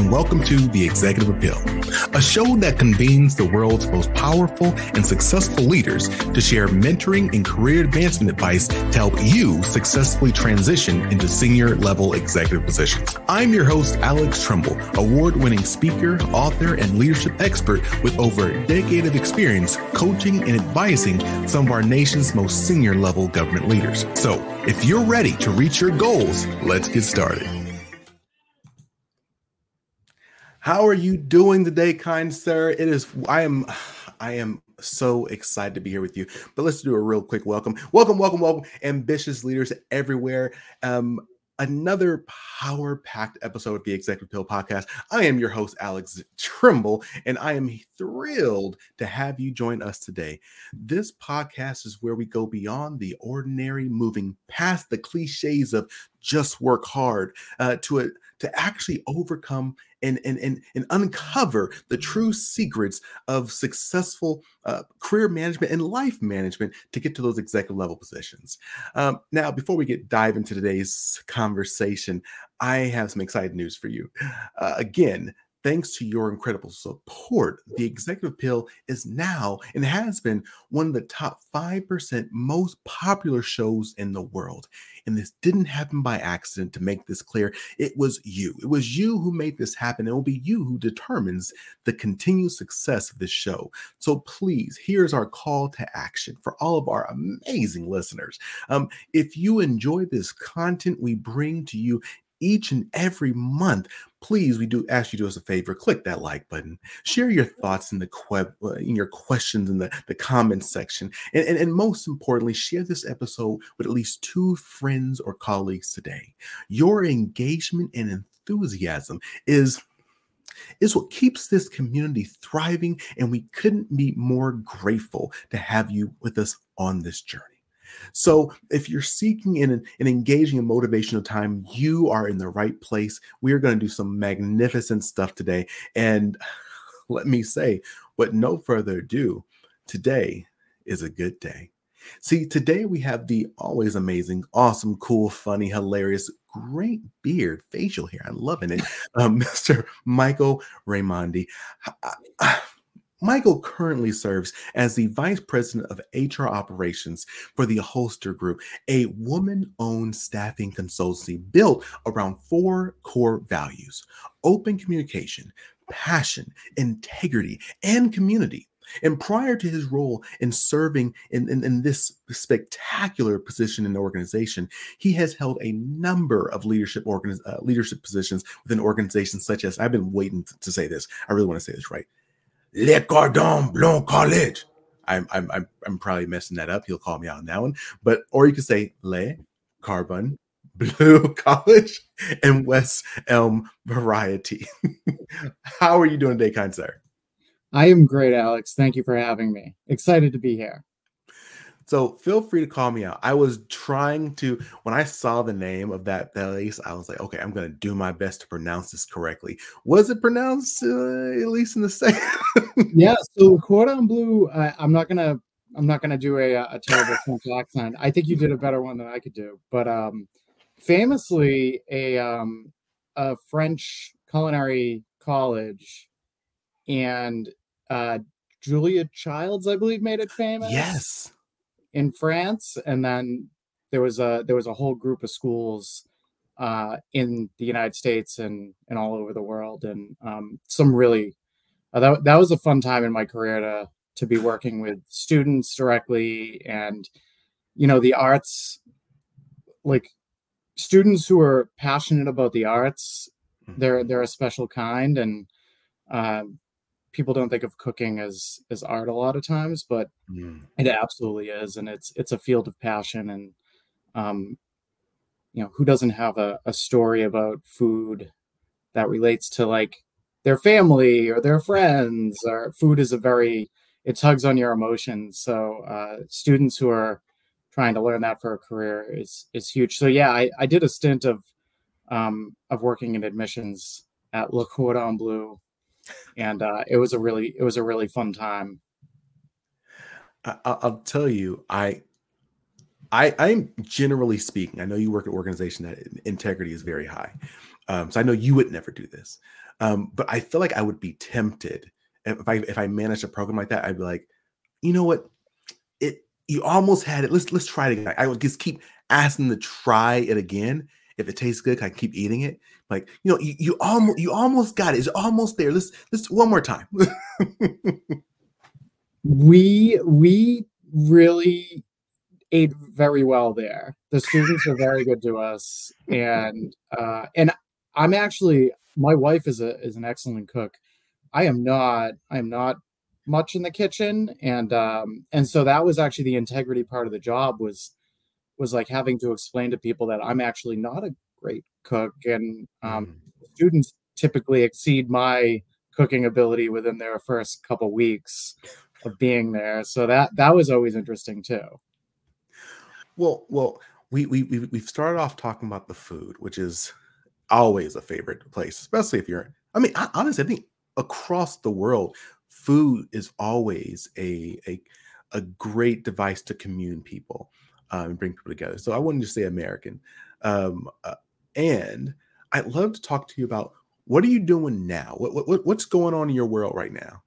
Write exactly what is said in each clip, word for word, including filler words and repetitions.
and welcome to The Executive Appeal, a show that convenes the world's most powerful and successful leaders to share mentoring and career advancement advice to help you successfully transition into senior level executive positions. I'm your host, Alex Trumbull, award-winning speaker, author, and leadership expert with over a decade of experience coaching and advising some of our nation's most senior level government leaders. So if you're ready to reach your goals, let's get started. How are you doing today, kind sir? It is, I am, I am so excited to be here with you, but let's do a real quick welcome. Welcome, welcome, welcome, ambitious leaders everywhere. Um, another power-packed episode of the Executive Appeal Podcast. I am your host, Alex Trumbull, and I am thrilled to have you join us today. This podcast is where we go beyond the ordinary, moving past the cliches of just work hard uh, to a, to actually overcome and, and, and, and uncover the true secrets of successful uh, career management and life management to get to those executive level positions. Um, now, before we get dive into today's conversation, I have some exciting news for you. Uh, again, thanks to your incredible support, the Executive Appeal is now and has been one of the top five percent most popular shows in the world. And this didn't happen by accident, to make this clear. It was you. It was you who made this happen. It will be you who determines the continued success of this show. So please, here's our call to action for all of our amazing listeners. Um, if you enjoy this content we bring to you each and every month, please, we do ask you to do us a favor, click that like button, share your thoughts in the que- in your questions in the, the comments section, and, and, and most importantly, share this episode with at least two friends or colleagues today. Your engagement and enthusiasm is is what keeps this community thriving, and we couldn't be more grateful to have you with us on this journey. So if you're seeking an, an engaging and motivational time, you are in the right place. We are going to do some magnificent stuff today. And let me say, with no further ado, today is a good day. See, today we have the always amazing, awesome, cool, funny, hilarious, great beard, facial hair. I'm loving it. Um, Mister Michael Raimondi. Michael currently serves as the Vice President of H R Operations for the Holster Group, a woman-owned staffing consultancy built around four core values: open communication, passion, integrity, and community. And prior to his role in serving in, in, in this spectacular position in the organization, he has held a number of leadership organiz- uh, leadership positions within organizations such as, I've been waiting to, to say this, I really want to say this right, Le Cordon Bleu College. I'm, I'm I'm I'm probably messing that up. He'll call me out on that one. But or you could say Le Cordon Bleu College and West Elm Variety. How are you doing today, kind sir? I am great, Alex. Thank you for having me. Excited to be here. So feel free to call me out. I was trying to, when I saw the name of that place, I was like, okay, I'm going to do my best to pronounce this correctly. Was it pronounced uh, at least in the same? Yeah. So Cordon Bleu, I, I'm not gonna, I'm not gonna do a, a terrible French accent. I think you did a better one than I could do. But um, famously, a um, a French culinary college, and uh, Julia Childs, I believe, made it famous. Yes. In France, and then there was a there was a whole group of schools uh, in the United States and and all over the world, and um, some really uh, that that was a fun time in my career to to be working with students directly, and you know the arts, like students who are passionate about the arts, they're they're a special kind, and uh, people don't think of cooking as as art a lot of times, but Mm. it absolutely is, and it's it's a field of passion. And um, you know, who doesn't have a, a story about food that relates to like their family or their friends? Or food is a very it tugs on your emotions. So uh, students who are trying to learn that for a career is is huge. So yeah, I, I did a stint of um, of working in admissions at Le Cordon Bleu, and uh, it was a really it was a really fun time. I, I- I'll tell you, I, I, I'm generally speaking, I know you work at an organization that integrity is very high. Um, so I know you would never do this. Um, but I feel like I would be tempted if I if I managed a program like that. I'd be like, you know what, it you almost had it. Let's let's try it again. I would just keep asking to try it again. If it tastes good, I keep eating it. Like, you know, you, you almost you almost got it. It's almost there. Let's let's one more time. We we really ate very well there. The students are very good to us, and uh, and I'm actually my wife is a is an excellent cook. I am not. I am not much in the kitchen, and um, and so that was actually the integrity part of the job was was like having to explain to people that I'm actually not a great cook, and um, Mm. students typically exceed my cooking ability within their first couple weeks of being there. So that that was always interesting too. Well, well, we we we we've started off talking about the food, which is always a favorite place, especially if you're. I mean, I, honestly, I think across the world, food is always a a a great device to commune people um, and bring people together. So I wouldn't just say American. Um, uh, and I'd love to talk to you about what are you doing now? What, what what- what's going on in your world right now?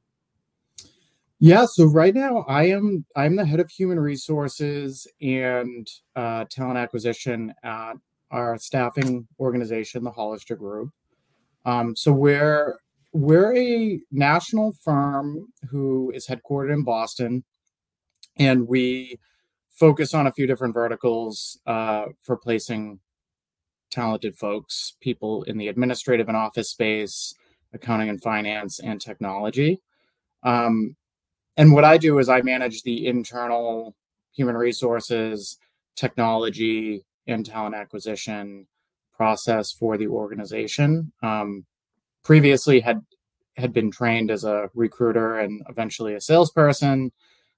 Yeah, so right now I am I'm the head of human resources and uh, talent acquisition at our staffing organization, the Hollister Group. Um, so we're we're a national firm who is headquartered in Boston, and we focus on a few different verticals uh, for placing talented folks, people in the administrative and office space, accounting and finance, and technology. Um, and what I do is I manage the internal human resources, technology, and talent acquisition process for the organization. Um, previously had had been trained as a recruiter and eventually a salesperson.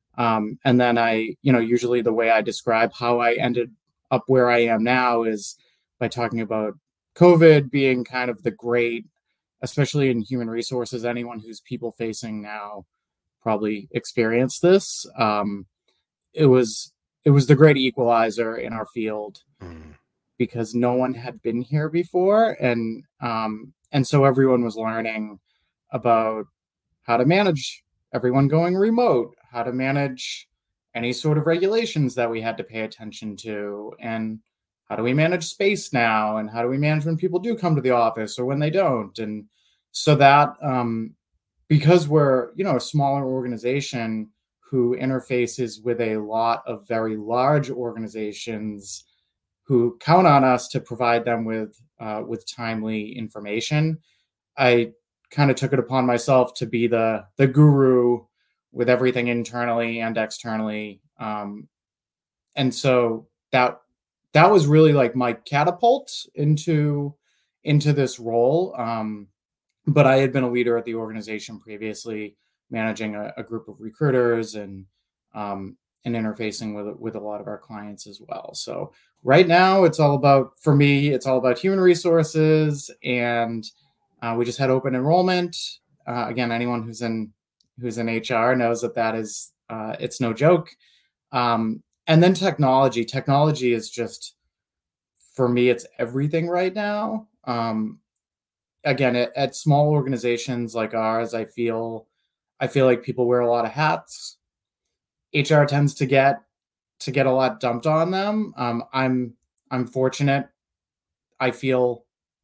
Um, and then I, you know, usually the way I describe how I ended up where I am now is by talking about COVID being kind of the great, especially in human resources, anyone who's people facing now probably experienced this. Um, it was it was the great equalizer in our field Mm, because no one had been here before, and um, and so everyone was learning about how to manage everyone going remote, how to manage any sort of regulations that we had to pay attention to, and how do we manage space now, and how do we manage when people do come to the office or when they don't, and so that um, because we're you know a smaller organization who interfaces with a lot of very large organizations who count on us to provide them with uh, with timely information. I kind of took it upon myself to be the the guru with everything internally and externally, um, and so that that was really like my catapult into into this role. Um, but I had been a leader at the organization previously, managing a, a group of recruiters and um, and interfacing with with a lot of our clients as well. So right now, it's all about for me. It's all about human resources, and uh, we just had open enrollment. Uh, again, anyone who's in who's in H R knows that that is uh, it's no joke. Um, and then technology. Technology is just for me. It's everything right now. Um, again at, at small organizations like ours, i feel i feel like people wear a lot of hats. HR tends to get to get a lot dumped on them. um, i'm i'm fortunate. I feel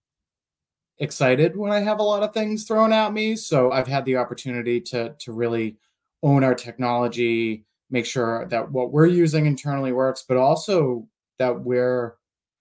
excited when I have a lot of things thrown at me, so I've had the opportunity to to really own our technology, make sure that what we're using internally works, but also that we're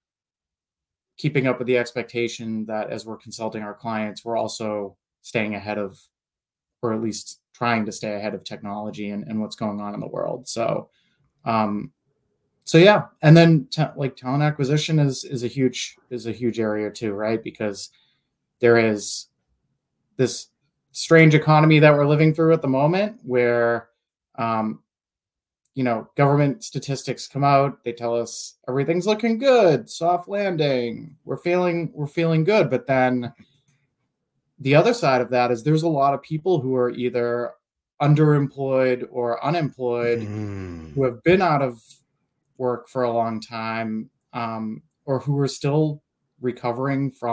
keeping up with the expectation that as we're consulting our clients, we're also staying ahead of, or at least trying to stay ahead of technology and, and what's going on in the world. So, um, so yeah, and then t- like talent acquisition is is a huge is a huge area too, right? Because there is this strange economy that we're living through at the moment, where um, you know government statistics come out, they tell us everything's looking good, soft landing, we're feeling we're feeling good, but then the other side of that is there's a lot of people who are either underemployed or unemployed, who mm, have been out of work for a long time, um, or who are still recovering from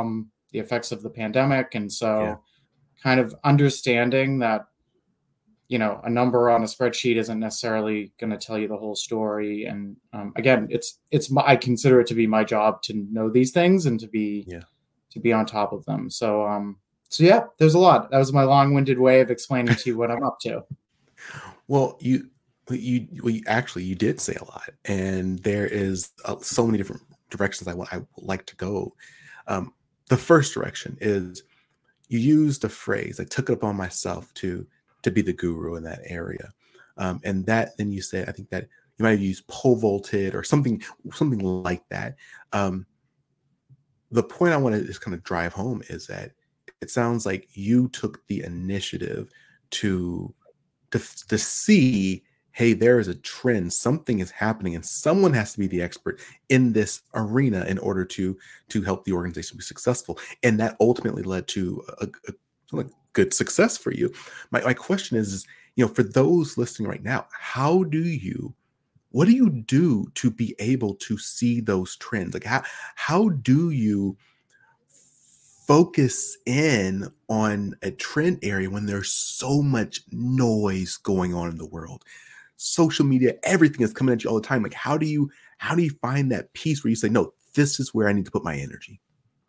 the effects of the pandemic. And Yeah. so kind of understanding that, you know, a number on a spreadsheet isn't necessarily going to tell you the whole story. And um, again, it's it's my, I consider it to be my job to know these things and to be Yeah. to be on top of them. So um, so yeah, there's a lot. That was my long-winded way of explaining to you what I'm up to. Well, you you well, you actually you did say a lot, and there is uh, so many different directions I want I would like to go. Um, the first direction is you used a phrase. I took it upon myself to to be the guru in that area, um, and that then you said I think that you might have used pole vaulted or something something like that. Um, the point I want to just kind of drive home is that it sounds like you took the initiative to to, to see, hey, there is a trend, something is happening, and someone has to be the expert in this arena in order to to help the organization be successful. And that ultimately led to a, a, a good success for you. My, my question is, is, you know, for those listening right now, how do you what do you do to be able to see those trends? Like how how do you focus in on a trend area when there's so much noise going on in the world? Social media, everything is coming at you all the time. Like how do you how do you find that peace where you say, no, this is where I need to put my energy?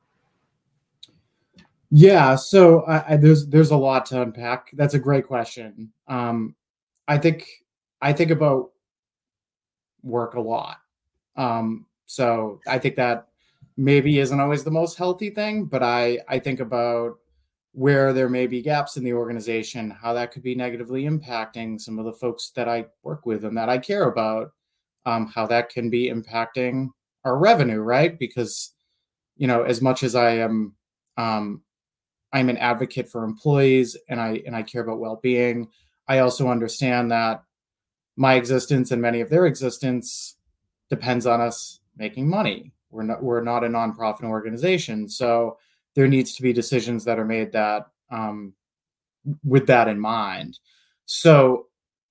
Yeah, so I, I, there's there's a lot to unpack. That's a great question. Um, I think I think about work a lot. Um, so I think that maybe isn't always the most healthy thing, but I I think about where there may be gaps in the organization, how that could be negatively impacting some of the folks that I work with and that I care about, um, how that can be impacting our revenue, right? Because, you know, as much as I am um, I'm an advocate for employees and I and I care about well-being, I also understand that my existence and many of their existence depends on us making money. We're not we're not a nonprofit organization, so there needs to be decisions that are made that um, with that in mind. So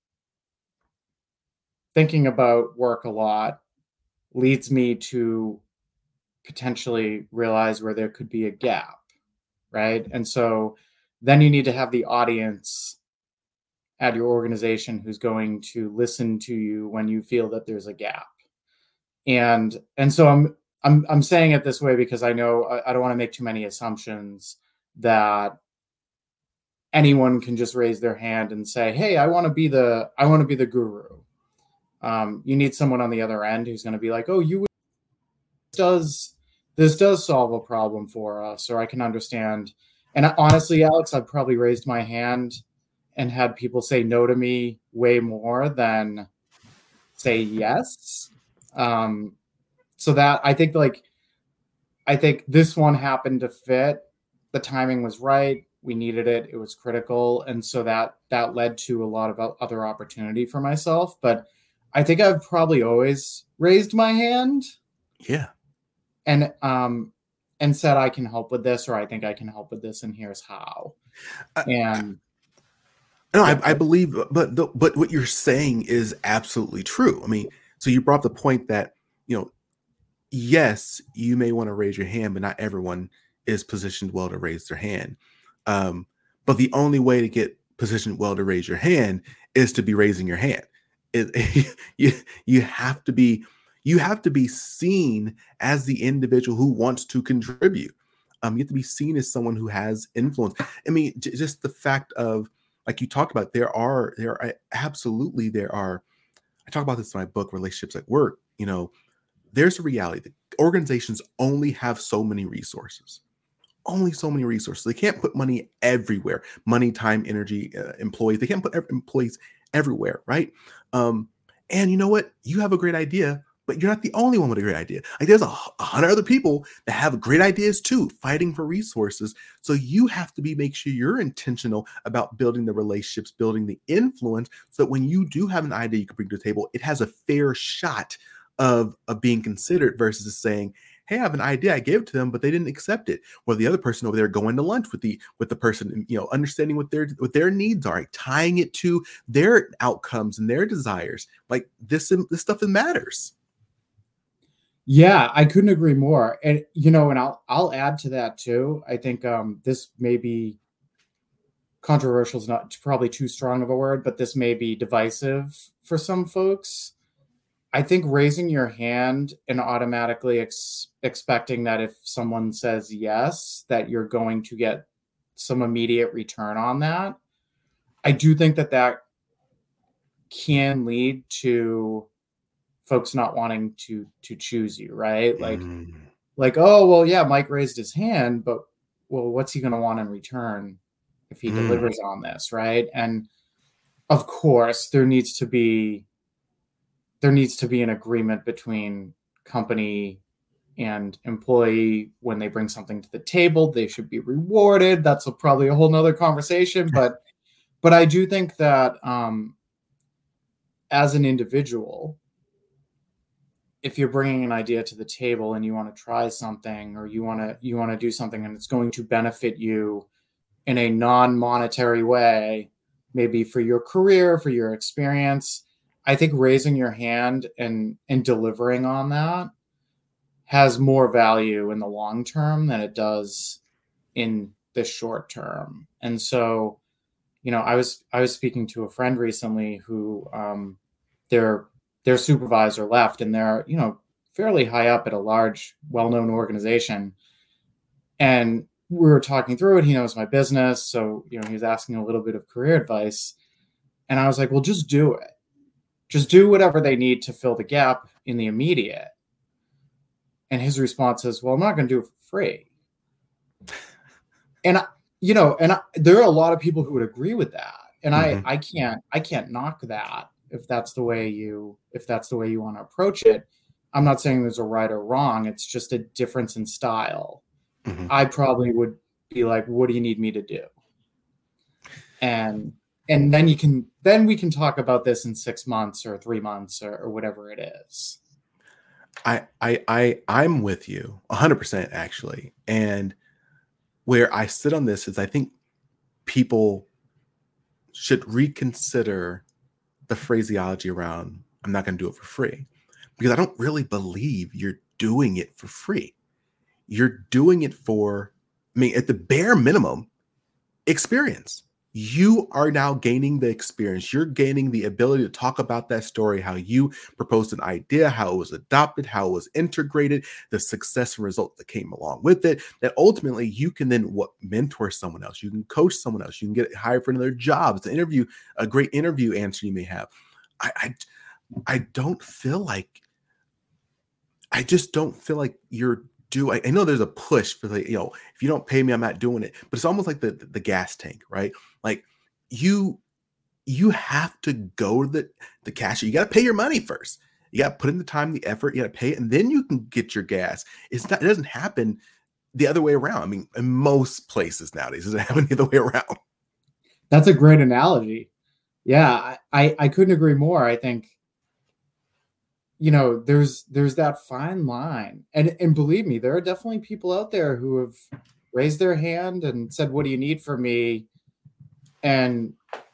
thinking about work a lot leads me to potentially realize where there could be a gap, right? And so then you need to have the audience at your organization who's going to listen to you when you feel that there's a gap. And and so I'm I'm I'm saying it this way because I know I, I don't want to make too many assumptions that anyone can just raise their hand and say, "Hey, I want to be the I want to be the guru." Um, you need someone on the other end who's going to be like, "Oh, you does this does solve a problem for us," or I can understand. And honestly, Alex, I've probably raised my hand and had people say no to me way more than say yes. Um, so that I think like I think this one happened to fit. The timing was right. We needed it. It was critical, and so that that led to a lot of other opportunity for myself. But I think I've probably always raised my hand. Yeah. And um and said I can help with this, or I think I can help with this, and here's how. I, And No, I, yeah, I believe, but the, but what you're saying is absolutely true. I mean, so you brought up the point that, you know, yes, you may want to raise your hand, but not everyone is positioned well to raise their hand. Um, but the only way to get positioned well to raise your hand is to be raising your hand. It, you you have to be you have to be seen as the individual who wants to contribute. Um, you have to be seen as someone who has influence. I mean, j- just the fact of, like you talked about, there are there are absolutely there are. I talk about this in my book, Relationships at Work. You know, there's a reality that organizations only have so many resources, only so many resources. They can't put money everywhere, money, time, energy, uh, employees. They can't put ev- employees everywhere, right? Um, and you know what? You have a great idea, but you're not the only one with a great idea. Like there's a, h- a hundred other people that have great ideas too, fighting for resources. So you have to be make sure you're intentional about building the relationships, building the influence, so that when you do have an idea you can bring to the table, it has a fair shot of of being considered versus just saying, hey, I have an idea, I gave it to them, but they didn't accept it. Or the other person over there going to lunch with the with the person, you know, understanding what their what their needs are, like tying it to their outcomes and their desires. Like this this stuff matters. Yeah, I couldn't agree more. And you know, and I'll I'll add to that too. I think um, this may be controversial is not probably too strong of a word, but this may be divisive for some folks. I think raising your hand and automatically ex- expecting that if someone says yes, that you're going to get some immediate return on that. I do think that that can lead to folks not wanting to to choose you, right? Like Mm, like oh well, yeah, Mike raised his hand, but well, what's he going to want in return if he mm, delivers on this, right? And of course, there needs to be there needs to be an agreement between company and employee. When they bring something to the table, they should be rewarded. That's a, probably a whole nother conversation, but but I do think that um, as an individual, if you're bringing an idea to the table and you want to try something, or you want to you want to do something and it's going to benefit you in a non-monetary way, maybe for your career, for your experience, I think raising your hand and and delivering on that has more value in the long term than it does in the short term. And so, you know, I was I was speaking to a friend recently who um, their their supervisor left, and they're, you know, fairly high up at a large, well-known organization. And we were talking through it. He knows my business, so you know, he was asking a little bit of career advice, and I was like, "Well, just do it. Just do whatever they need to fill the gap in the immediate." And his response is, "Well, I'm not going to do it for free." And I, you know, and I, there are a lot of people who would agree with that, and I, hmm I can't, I can't knock that if that's the way you, if that's the way you want to approach it. I'm not saying there's a right or wrong. It's just a difference in style. hmm I probably would be like, "What do you need me to do?" And and then you can, then we can talk about this in six months or three months or, or whatever it is. I, I, I, I'm with you a hundred percent actually. And where I sit on this is I think people should reconsider the phraseology around I'm not going to do it for free, because I don't really believe you're doing it for free. You're doing it for, I mean, at the bare minimum, experience. You are now gaining the experience. You're gaining the ability to talk about that story, how you proposed an idea, how it was adopted, how it was integrated, the success and result that came along with it. That ultimately you can then what mentor someone else. You can coach someone else. You can get hired for another job. It's an interview, a great interview answer you may have. I, I, I don't feel like I just don't feel like you're do I, I know there's a push for like, you know, if you don't pay me, I'm not doing it. But it's almost like the the gas tank, right? Like you you have to go to the the cashier. You got to pay your money first. You got to put in the time, the effort. You got to pay it, and then you can get your gas. It's not. It doesn't happen the other way around. I mean, in most places nowadays, it doesn't happen the other way around. That's a great analogy. Yeah, I, I, I couldn't agree more. I think, you know, there's there's that fine line. And and believe me, there are definitely people out there who have raised their hand and said, "What do you need from me?" And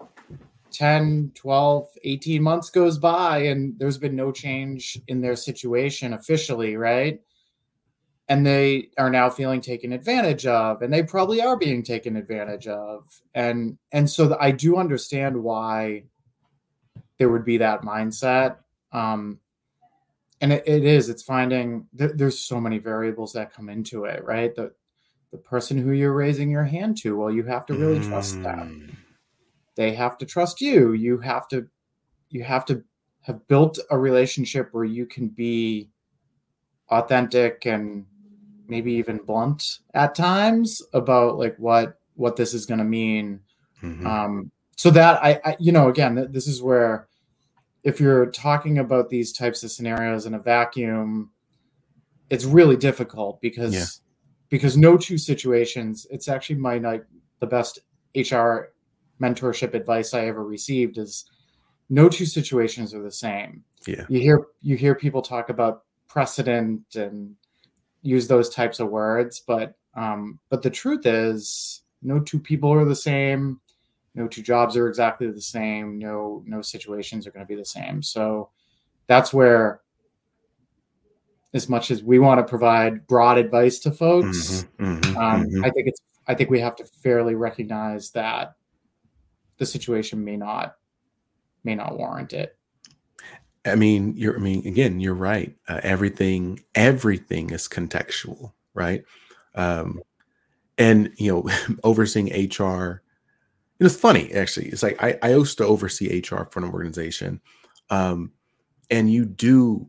ten, twelve, eighteen months goes by and there's been no change in their situation officially, right? And they are now feeling taken advantage of, and they probably are being taken advantage of. And and so I do understand why there would be that mindset. Um, and it, it is, it's finding th- there's so many variables that come into it, right? The the person who you're raising your hand to, well, you have to really trust them. Mm, They have to trust you. You have to you have to have built a relationship where you can be authentic and maybe even blunt at times about like what what this is going to mean. mhm. Um, so that I, I, you know, again, this is where if you're talking about these types of scenarios in a vacuum, it's really difficult Yeah. because because no two situations. It's actually my like the best H R mentorship advice I ever received is no two situations are the same. Yeah. You hear you hear people talk about precedent and use those types of words, but um, but the truth is no two people are the same. No two jobs are exactly the same. No no situations are going to be the same. So that's where as much as we want to provide broad advice to folks, Mm-hmm, mm-hmm, um, mm-hmm. I think it's I think we have to fairly recognize that the situation may not may not warrant it. I mean, you're. I mean, again, you're right. Uh, everything, everything is contextual, right? Um, and you know, overseeing H R. It was funny, actually. It's like I, I used to oversee H R for an organization, um, and you do.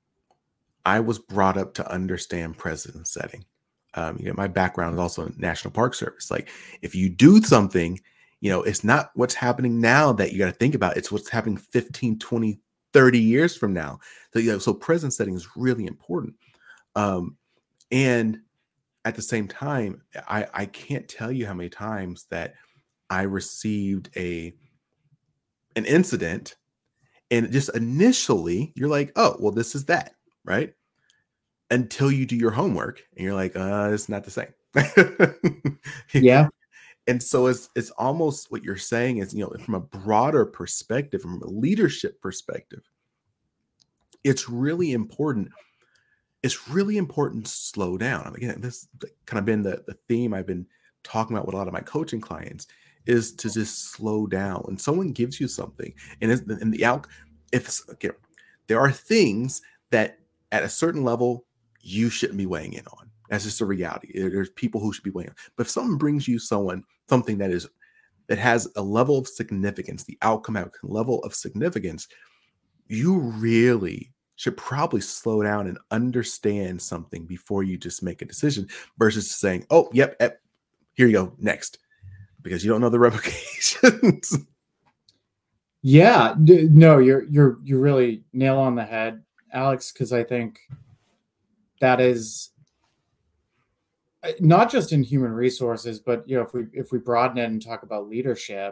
I was brought up to understand precedent setting. Um, you know, my background is also in National Park Service. Like, if you do something, you know, it's not what's happening now that you got to think about. It's what's happening fifteen, twenty, thirty years from now. So, you know, so precedent setting is really important. Um, and at the same time, I, I can't tell you how many times that I received a an incident, and just initially you're like, oh, well, this is that, right? Until you do your homework and you're like, uh, it's not the same. Yeah. And so it's it's almost what you're saying is, you know, from a broader perspective, from a leadership perspective, it's really important. It's really important to slow down. I mean, again, this has kind of been the, the theme I've been talking about with a lot of my coaching clients, is to just slow down. When someone gives you something, and it's, and the out, if it's, okay, there are things that at a certain level you shouldn't be weighing in on. That's just a reality. There- There's people who should be weighing in. But if someone brings you someone something that is that has a level of significance, the outcome have a level of significance, you really should probably slow down and understand something before you just make a decision, versus saying, "Oh, yep, yep, here you go, next," because you don't know the ramifications. Yeah, d- no, you're you're you really nail on the head, Alex, because I think that is uh, not just in human resources, but you know, if we if we broaden it and talk about leadership,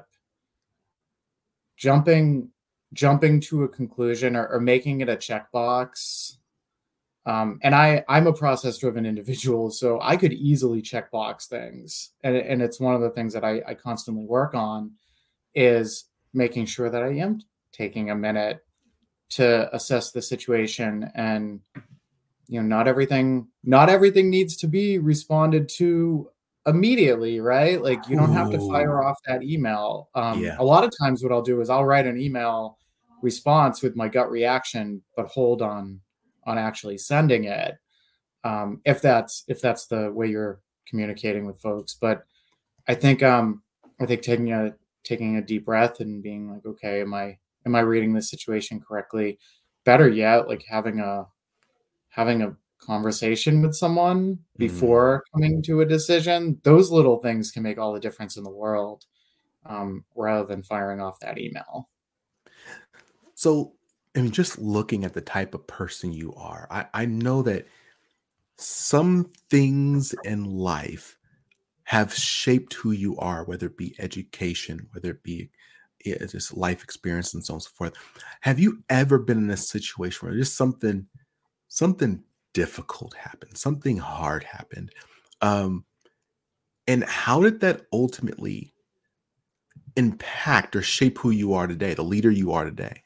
jumping jumping to a conclusion or, or making it a checkbox. Um, and I I'm a process driven individual, so I could easily checkbox things, and and it's one of the things that I, I constantly work on is making sure that I am taking a minute to assess the situation. And you know, not everything not everything needs to be responded to immediately, right? Like, you don't have to fire Ooh, off that email. Um, yeah. a lot of times what I'll do is I'll write an email response with my gut reaction, but hold on on actually sending it, um, if that's if that's the way you're communicating with folks. But I think um, I think taking a taking a deep breath and being like, okay, am I am I reading this situation correctly? Better yet, like having a having a conversation with someone Mm. before coming to a decision. Those little things can make all the difference in the world, um, rather than firing off that email. So, I mean, just looking at the type of person you are, I, I know that some things in life have shaped who you are, whether it be education, whether it be yeah, just life experience, and so on and so forth. Have you ever been in a situation where just something something difficult happened, something hard happened? Um, and how did that ultimately impact or shape who you are today, the leader you are today?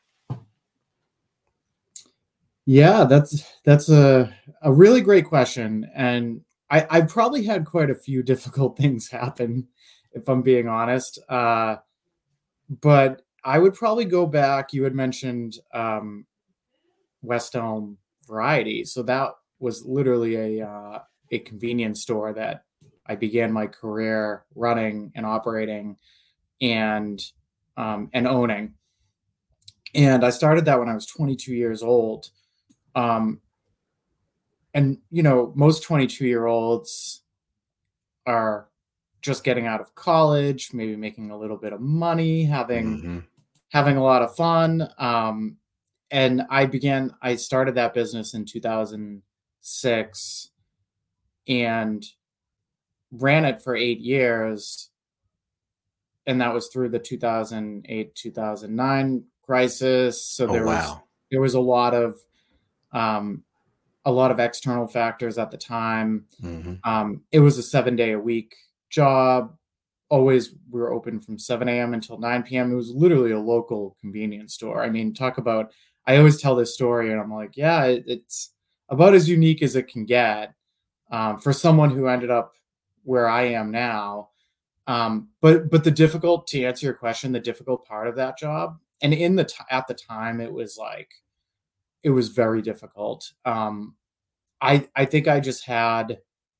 Yeah, that's that's a a really great question, and I I've probably had quite a few difficult things happen, if I'm being honest. Uh, but I would probably go back. You had mentioned um, West Elm Variety, so that was literally a uh, a convenience store that I began my career running and operating and um, and owning. And I started that when I was twenty-two years old. Um, and you know, most twenty-two year olds are just getting out of college, maybe making a little bit of money, having Hmm. having a lot of fun. Um, and I began, I started that business in two thousand six and ran it for eight years. And that was through the two thousand eight, two thousand nine crisis. So Oh there was, wow. there was a lot of, um, a lot of external factors at the time. Hmm. Um, it was a seven day a week job. Always, we were open from seven a m until nine p m. It was literally a local convenience store. I mean, talk about, I always tell this story and I'm like, yeah, it, it's about as unique as it can get um, for someone who ended up where I am now. Um, but but the difficult to answer your question, the difficult part of that job, and in the t- at the time, it was like it was very difficult. Um, I I think I just had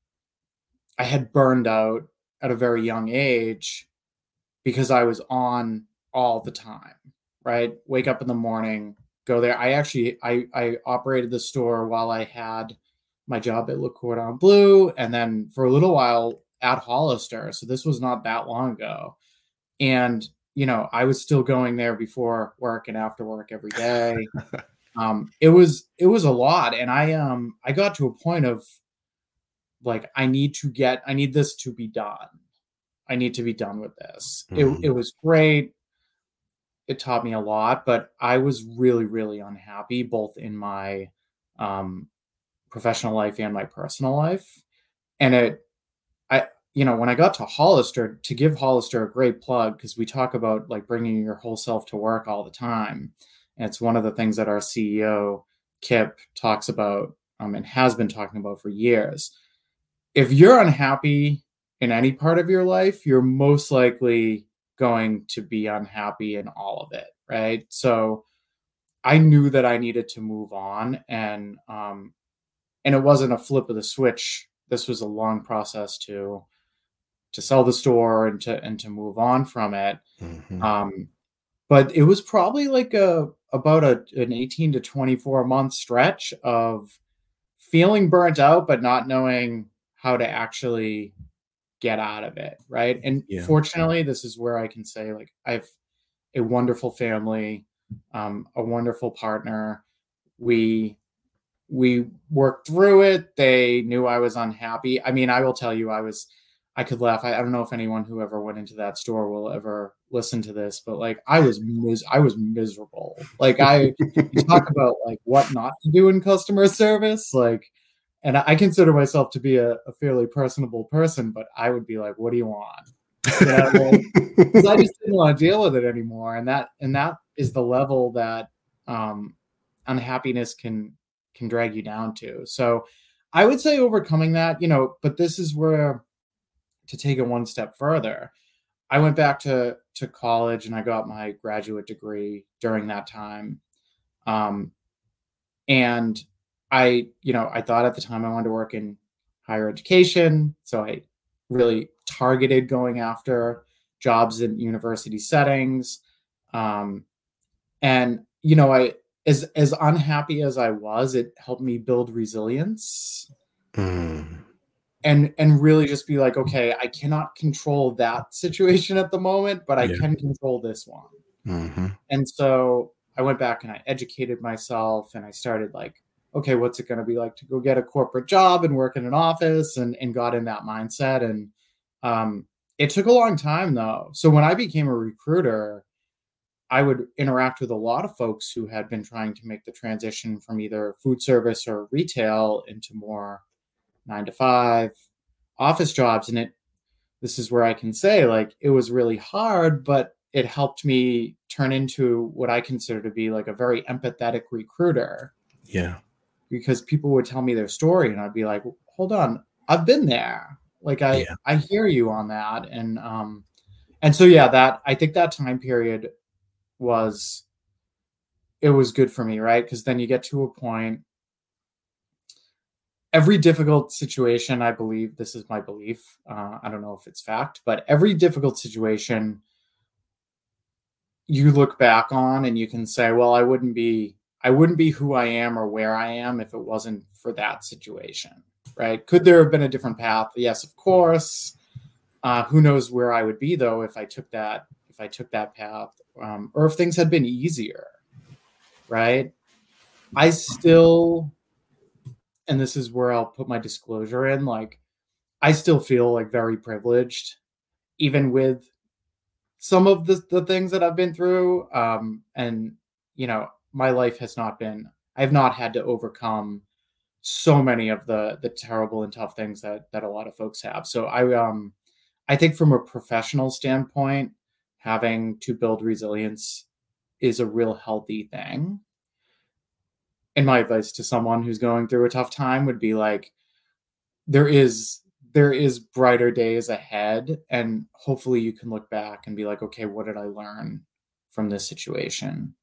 I had burned out at a very young age because I was on all the time, right? Wake up in the morning, go there. I actually I I operated the store while I had my job at Le Cordon Bleu, and then for a little while at Hollister. So this was not that long ago. And you know, I was still going there before work and after work every day. Um, it was it was a lot, and I um I got to a point of like I need to get I need this to be done. I need to be done with this. It it Mhm. was great. It taught me a lot, but I was really, really unhappy both in my um, professional life and my personal life. And it, I, you know, when I got to Hollister, to give Hollister a great plug, because we talk about like bringing your whole self to work all the time. And it's one of the things that our C E O, Kip, talks about um, and has been talking about for years. If you're unhappy in any part of your life, you're most likely going to be unhappy in all of it, right? So I knew that I needed to move on, and um, and it wasn't a flip of the switch. This was a long process to to sell the store and to and to move on from it. Mhm. Um, but it was probably like a about a an eighteen to twenty-four month stretch of feeling burnt out, but not knowing how to actually get out of it, right? And Yeah. fortunately, this is where I can say, like, I've a wonderful family, um, a wonderful partner. We we worked through it. They knew I was unhappy. I mean, I will tell you, I was, I could laugh. I, I don't know if anyone who ever went into that store will ever listen to this, but like, I was, mis- I was miserable. Like, I, you talk about like what not to do in customer service, like, and I consider myself to be a, a fairly personable person, but I would be like, what do you want? You know, because I just didn't want to deal with it anymore. And that, and that is the level that, um, unhappiness can can drag you down to. So I would say overcoming that, you know, but this is where to take it one step further. I went back to to college and I got my graduate degree during that time. Um, and I, you know, I thought at the time I wanted to work in higher education. So I really targeted going after jobs in university settings. Um, and you know, I as as unhappy as I was, it helped me build resilience Mm. and and really just be like, okay, I cannot control that situation at the moment, but I Yeah. can control this one. Mhm. And so I went back and I educated myself and I started like, okay, what's it going to be like to go get a corporate job and work in an office, and and got in that mindset. And um it took a long time though. So when I became a recruiter, I would interact with a lot of folks who had been trying to make the transition from either food service or retail into more nine to five office jobs. And it, this is where I can say, like, it was really hard, but it helped me turn into what I consider to be like a very empathetic recruiter, Yeah. because people would tell me their story and I'd be like, hold on, I've been there. Like, I, Yeah. I hear you on that. And, um, and so, yeah, that, I think that time period was, it was good for me, right? Because then you get to a point, every difficult situation, I believe, this is my belief. Uh, I don't know if it's fact, but every difficult situation you look back on and you can say, well, I wouldn't be, I wouldn't be who I am or where I am if it wasn't for that situation, right? Could there have been a different path? Yes, of course. Uh, who knows where I would be though if I took that, if I took that path, um, or if things had been easier, right? I still, and this is where I'll put my disclosure in, like, I still feel like very privileged, even with some of the, the things that I've been through. Um, and, you know, my life has not been, I've not had to overcome so many of the the terrible and tough things that that a lot of folks have. So I um I think from a professional standpoint, having to build resilience is a real healthy thing. and my advice to someone who's going through a tough time would be like, there is there is brighter days ahead, and hopefully you can look back and be like, okay, what did I learn from this situation?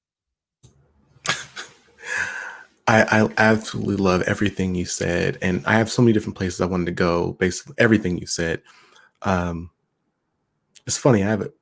I, I absolutely love everything you said, and I have so many different places I wanted to go based on everything you said. Um, it's funny, I have it.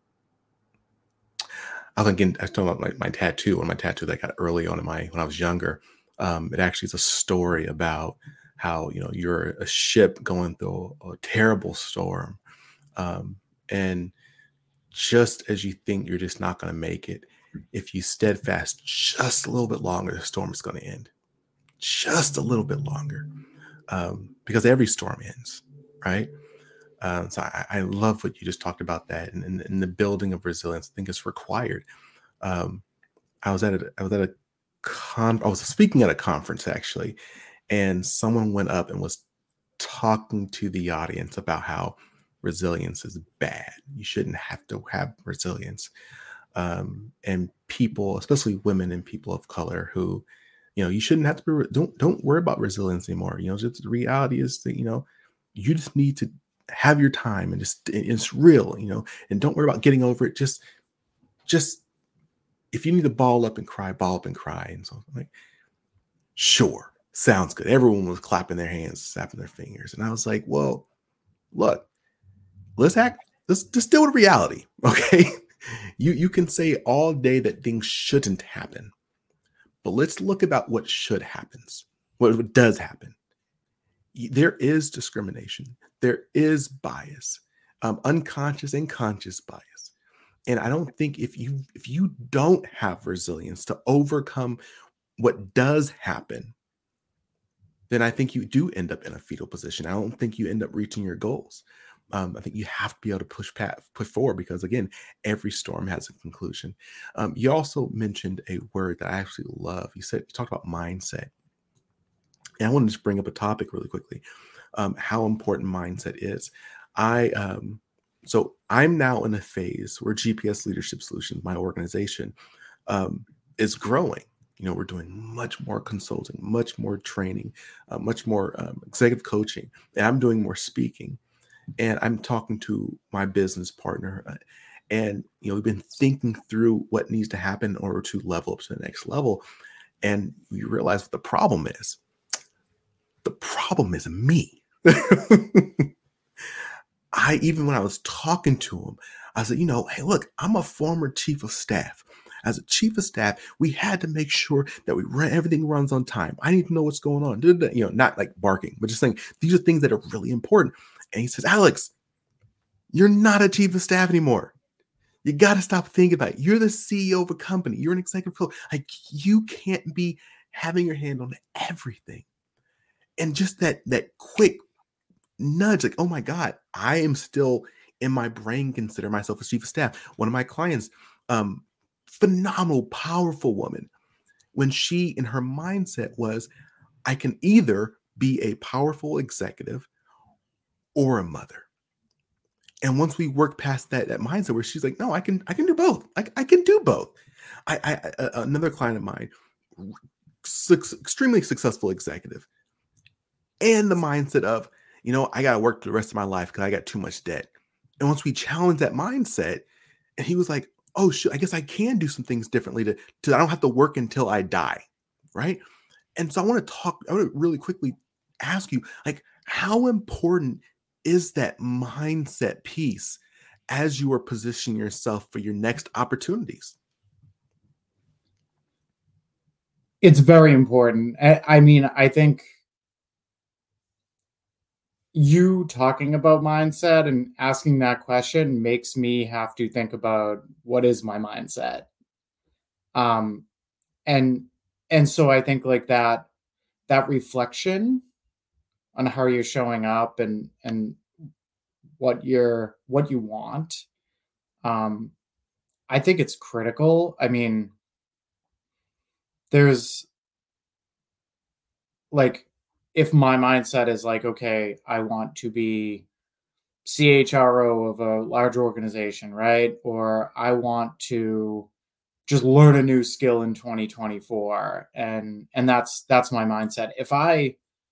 I was again, I was talking about my, my tattoo, one of my tattoos I got early on in my when I was younger. Um, it actually is a story about how you know you're a ship going through a, a terrible storm, um, and just as you think you're just not going to make it, if you steadfast just a little bit longer, the storm is going to end. Just a little bit longer, um, because every storm ends, right? Um, so I, I love what you just talked about that, and, and, and the building of resilience. I think it's required. Um, I was at a, I was at a con. I was speaking at a conference actually, and someone went up and was talking to the audience about how resilience is bad. You shouldn't have to have resilience. Um, and people, especially women and people of color, who, you know, you shouldn't have to be. Re- don't don't worry about resilience anymore. You know, just the reality is that you know, you just need to have your time and just it's real. You know, and don't worry about getting over it. Just just if you need to ball up and cry, ball up and cry. And so I'm like, sure, sounds good. Everyone was clapping their hands, snapping their fingers. And I was like, well, look, let's act, let's just deal with reality. Okay. you you can say all day that things shouldn't happen, but let's look about what should happens, what, what does happen. There is discrimination, there is bias, um, unconscious and conscious bias. And I don't think if you if you don't have resilience to overcome what does happen, then I think you do end up in a fetal position. I don't think you end up reaching your goals. Um, I think you have to be able to push past, push forward because again, every storm has a conclusion. Um, you also mentioned a word that I actually love. You said you talked about mindset, and I want to just bring up a topic really quickly. Um, how important mindset is. I um, so I'm now in a phase where G P S Leadership Solutions, my organization, um, is growing. You know, we're doing much more consulting, much more training, uh, much more um, executive coaching, and I'm doing more speaking. And I'm talking to my business partner, uh, and you know, we've been thinking through what needs to happen in order to level up to the next level. And we realize what the problem is. The problem is me. I even when I was talking to him, I said, you know, hey, look, I'm a former chief of staff. As a chief of staff, we had to make sure that we run everything runs on time. I need to know what's going on. You know, not like barking, but just saying these are things that are really important. And he says, Alex, you're not a chief of staff anymore. You got to stop thinking about it. You're the C E O of a company. You're an executive coach. Like you can't be having your hand on everything. And just that that quick nudge, like, oh my God, I am still in my brain consider myself a chief of staff. One of my clients, um, phenomenal, powerful woman, when she in her mindset was, I can either be a powerful executive or a mother. And once we work past that that mindset where she's like, no, I can I can do both. I, I can do both. I, I, I another client of mine, su- extremely successful executive, and the mindset of, you know, I got to work the rest of my life because I got too much debt. And once we challenged that mindset, and he was like, oh, shoot, I guess I can do some things differently to, to I don't have to work until I die. Right. And so I want to talk, I want to really quickly ask you, like, how important is that mindset piece as you are positioning yourself for your next opportunities? It's very important. I, I mean, I think you talking about mindset and asking that question makes me have to think about what is my mindset. Um, and and so I think like that that reflection on how you're showing up and and what you're what you want. Um, I think it's critical. I mean, there's like if my mindset is like, okay, I want to be C H R O of a large organization, right? Or I want to just learn a new skill in twenty twenty-four. And, and that's, that's my mindset. If I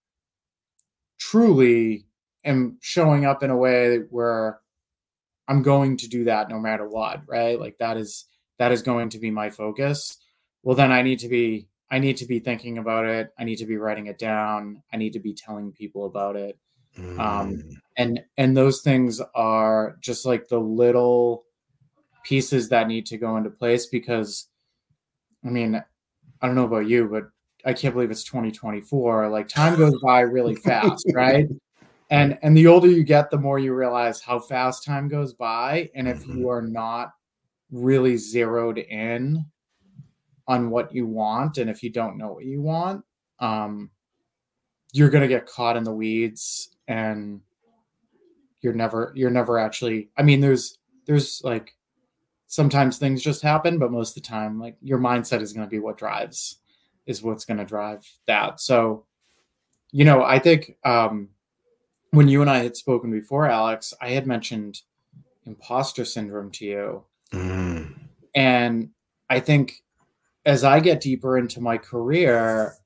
truly am showing up in a way where I'm going to do that no matter what, right? Like that is, that is going to be my focus. Well, then I need to be, I need to be thinking about it. I need to be writing it down. I need to be telling people about it. Mm. Um, and, and those things are just like the little pieces that need to go into place, because I mean, I don't know about you, but I can't believe it's twenty twenty-four. Like time goes by really fast, right? And and the older you get, the more you realize how fast time goes by. And if you are not really zeroed in on what you want, and if you don't know what you want, um, you're gonna get caught in the weeds, and you're never you're never actually. I mean, there's there's like sometimes things just happen, but most of the time, like your mindset is going to be what drives, is what's going to drive that. So, you know, I think um, when you and I had spoken before, Alex, I had mentioned imposter syndrome to you. Mm. And I think as I get deeper into my career,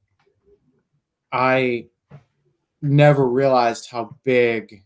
I never realized how big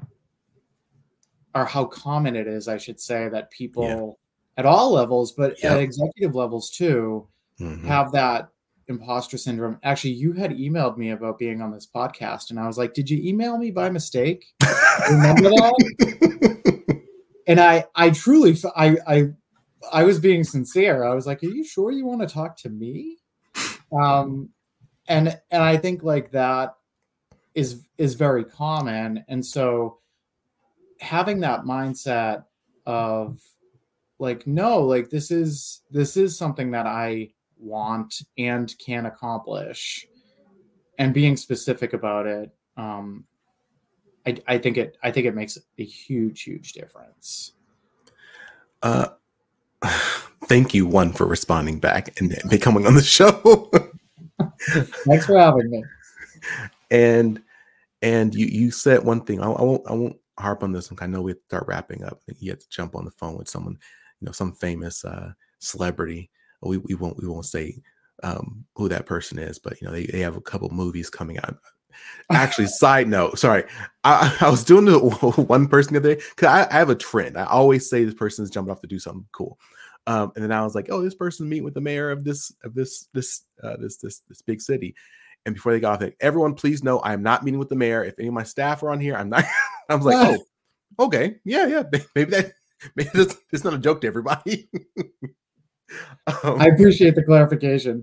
or how common it is, I should say, that people yeah. at all levels, but yep. at executive levels too, mm-hmm. have that imposter syndrome. Actually, you had emailed me about being on this podcast, and I was like, did you email me by mistake? Remember that? And I, I truly, I, I, I was being sincere. I was like, are you sure you want to talk to me? Um, and, and I think like that is, is very common. And so having that mindset of like, no, like this is, this is something that I want and can accomplish, and being specific about it. Um, I, I think it, I think it makes a huge, huge difference. Uh, thank you, one, for responding back and becoming on the show. Thanks for having me. And, and you, you said one thing. I, I won't, I won't harp on this one. I know we have to start wrapping up. You have to jump on the phone with someone, you know, some famous uh, celebrity. We we won't we won't say um, who that person is, but you know, they, they have a couple movies coming out. Actually, side note, sorry, I, I was doing the one person the other day because I, I have a trend. I always say this person's jumping off to do something cool, um, and then I was like, oh, this person's meeting with the mayor of this of this this uh, this this this big city. And before they got off, like, everyone, please know I am not meeting with the mayor. If any of my staff are on here, I'm not. I was like, oh, okay, yeah, yeah, maybe that maybe that's, that's not a joke to everybody. um, I appreciate the clarification.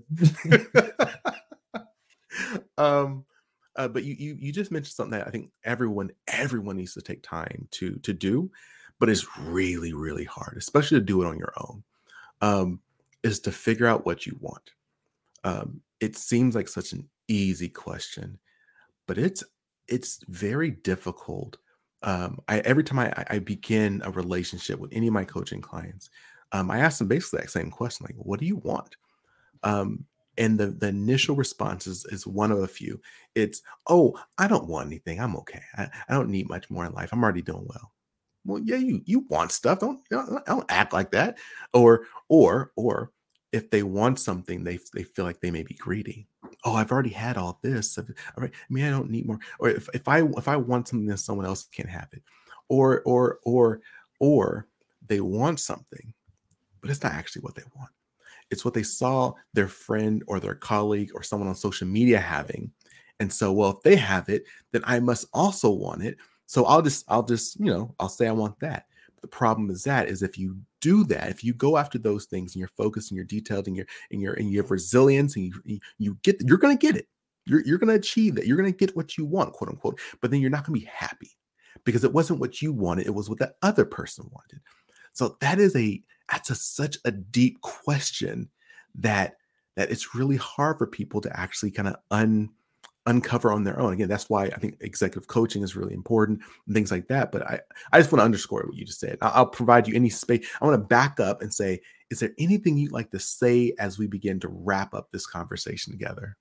um, uh, but you you you just mentioned something that I think everyone everyone needs to take time to to do, but it's really really hard, especially to do it on your own. Um, is to figure out what you want. Um, it seems like such an easy question, but it's it's very difficult. Um, I every time I, I begin a relationship with any of my coaching clients, um, I ask them basically that same question, like, "What do you want?" Um, and the the initial response is, is one of a few. It's, "Oh, I don't want anything. I'm okay. I, I don't need much more in life. I'm already doing well." Well, yeah, you you want stuff. Don't don't, don't act like that. Or or or if they want something, they they feel like they may be greedy. Oh, I've already had all this. All right, I mean, I don't need more. Or if, if I if I want something, then someone else can't have it. Or or or or they want something, but it's not actually what they want. It's what they saw their friend or their colleague or someone on social media having. And so, well, if they have it, then I must also want it. So I'll just, I'll just, you know, I'll say I want that. But the problem is that is if you do that, if you go after those things and you're focused and you're detailed and you're, and you're, and you have resilience and you, you get, you're going to get it. You're, you're going to achieve that. You're going to get what you want, quote unquote, but then you're not going to be happy because it wasn't what you wanted. It was what the other person wanted. So that is a, that's a, such a deep question that, that it's really hard for people to actually kind of un, uncover on their own. Again, that's why I think executive coaching is really important and things like that. But I, I just want to underscore what you just said. I'll, I'll provide you any space. I want to back up and say, is there anything you'd like to say as we begin to wrap up this conversation together?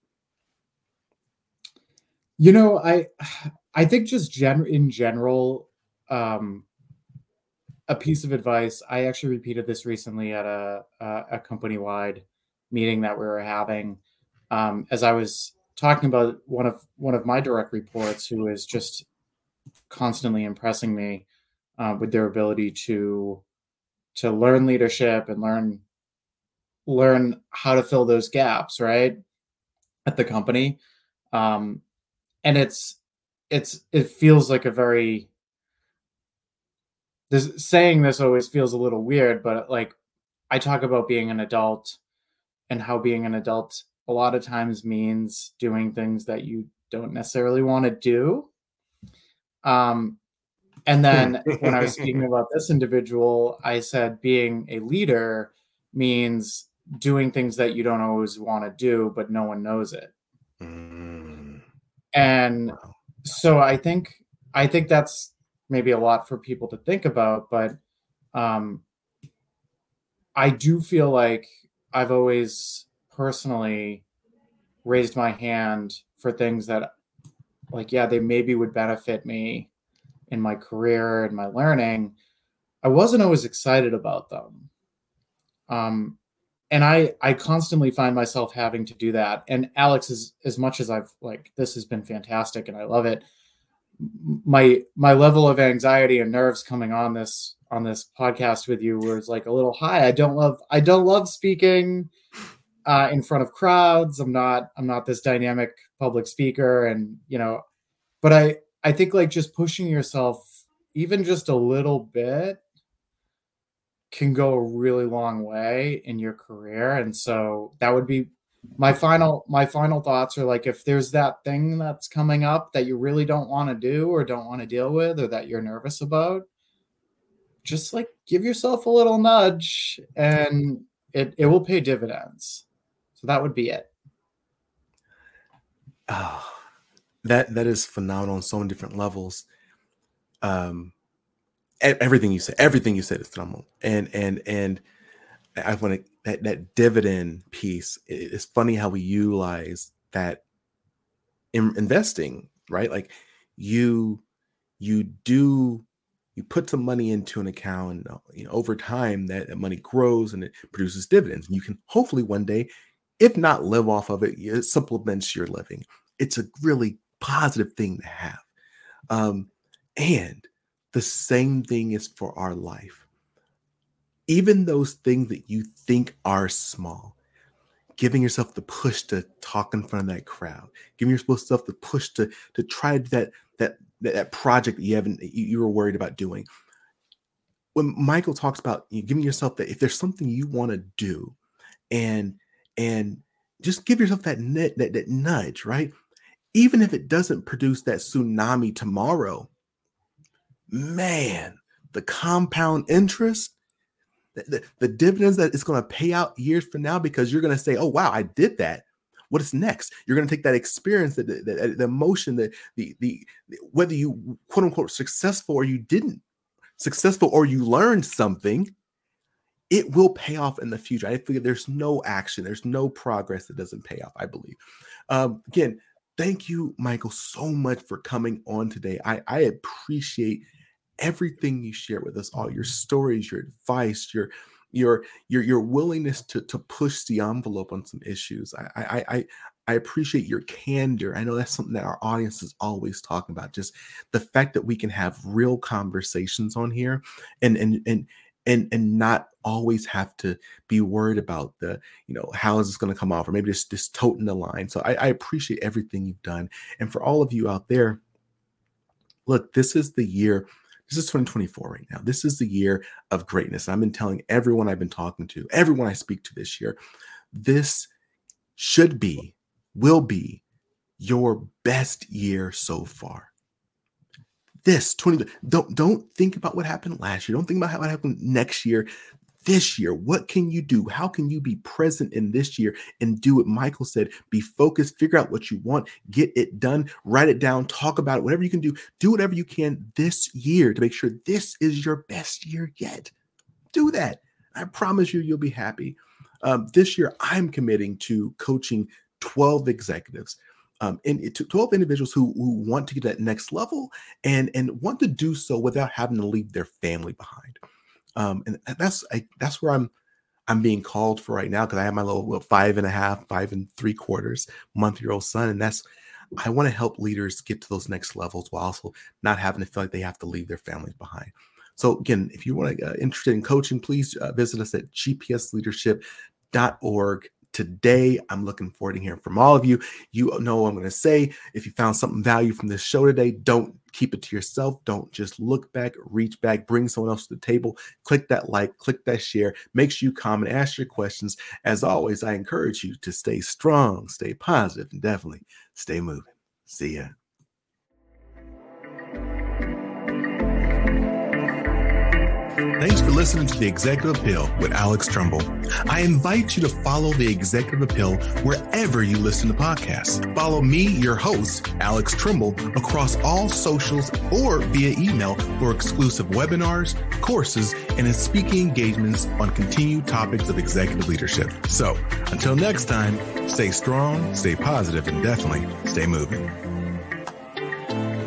You know, I, I think just gen- in general, um, a piece of advice. I actually repeated this recently at a a, a company-wide meeting that we were having, um, as I was talking about one of one of my direct reports who is just constantly impressing me uh, with their ability to to learn leadership and learn learn how to fill those gaps, right, at the company. Um, and it's it's it feels like a very this saying this always feels a little weird, but like I talk about being an adult and how being an adult a lot of times means doing things that you don't necessarily want to do. Um, and then when I was speaking about this individual, I said being a leader means doing things that you don't always want to do, but no one knows it. Mm. And Wow. so I think I think that's maybe a lot for people to think about, but um, I do feel like I've always personally raised my hand for things that, like, yeah, they maybe would benefit me in my career and my learning. I wasn't always excited about them. Um, and I I constantly find myself having to do that. And Alex, is as much as I've like this has been fantastic and I love it, my my level of anxiety and nerves coming on this on this podcast with you was like a little high. I don't love I don't love speaking uh, in front of crowds. I'm not I'm not this dynamic public speaker, and you know, but I I think like just pushing yourself even just a little bit can go a really long way in your career. And so that would be my final my final thoughts are like, if there's that thing that's coming up that you really don't want to do or don't want to deal with or that you're nervous about, just like give yourself a little nudge and it, it will pay dividends. So that would be it. Oh, that that is phenomenal on so many different levels. Um, everything you said, everything you said is phenomenal, and and and I want to that that dividend piece. It's funny how we utilize that in investing, right? Like you you do you put some money into an account, and you know, over time that, that money grows and it produces dividends, and you can hopefully one day, if not live off of it, it supplements your living. It's a really positive thing to have. Um, and the same thing is for our life. Even those things that you think are small, giving yourself the push to talk in front of that crowd, giving yourself the push to to try that that that project that you haven't you, you were worried about doing. When Michael talks about you giving yourself that, if there's something you want to do, and and just give yourself that net that, that nudge, right? Even if it doesn't produce that tsunami tomorrow, man, the compound interest, the, the, the dividends that it's going to pay out years from now, because you're going to say, oh, wow, I did that. What is next? You're going to take that experience, that the, the, the emotion, the, the, the, whether you quote unquote successful or you didn't successful or you learned something, it will pay off in the future. I figure there's no action, there's no progress that doesn't pay off, I believe. Um, again, thank you, Michael, so much for coming on today. I, I appreciate everything you share with us, all your stories, your advice, your your your your willingness to to push the envelope on some issues. I I I I appreciate your candor. I know that's something that our audience is always talking about. Just the fact that we can have real conversations on here, and and and and and not always have to be worried about the, you know, how is this going to come off, or maybe just just toting the line. So I, I appreciate everything you've done, and for all of you out there, look, this is the year. This is twenty twenty-four right now. This is the year of greatness. I've been telling everyone I've been talking to, everyone I speak to this year, this should be, will be your best year so far. This twenty, don't, don't think about what happened last year. Don't think about what happened next year. This year, what can you do? How can you be present in this year and do what Michael said? Be focused, figure out what you want, get it done, write it down, talk about it, whatever you can do. Do whatever you can this year to make sure this is your best year yet. Do that. I promise you, you'll be happy. Um, this year, I'm committing to coaching twelve executives. Um, and it, twelve individuals who, who want to get that next level, and, and want to do so without having to leave their family behind. Um, and that's I, that's where I'm I'm being called for right now, because I have my little, little five and a half, five and three quarters month year old son, and that's I want to help leaders get to those next levels while also not having to feel like they have to leave their families behind. So again, if you want to uh, interested in coaching, please uh, visit us at g p s leadership dot org. Today, I'm looking forward to hearing from all of you. You know what I'm going to say. If you found something value from this show today, don't keep it to yourself. Don't just look back, reach back, bring someone else to the table. Click that like, click that share. Make sure you comment, ask your questions. As always, I encourage you to stay strong, stay positive, and definitely stay moving. See ya. Thanks for listening to The Executive Appeal with Alex Trumbull. I invite you to follow The Executive Appeal wherever you listen to podcasts. Follow me, your host, Alex Trumbull, across all socials or via email for exclusive webinars, courses, and speaking engagements on continued topics of executive leadership. So until next time, stay strong, stay positive, and definitely stay moving.